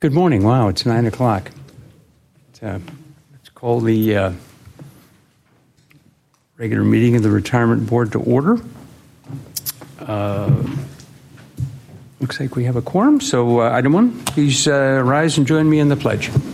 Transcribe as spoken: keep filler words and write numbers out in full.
Good morning. Wow, it's nine o'clock. Uh, let's call the uh, regular meeting of the Retirement Board to order. Uh, looks like we have a quorum. So, uh, item one, please uh, rise and join me in the pledge.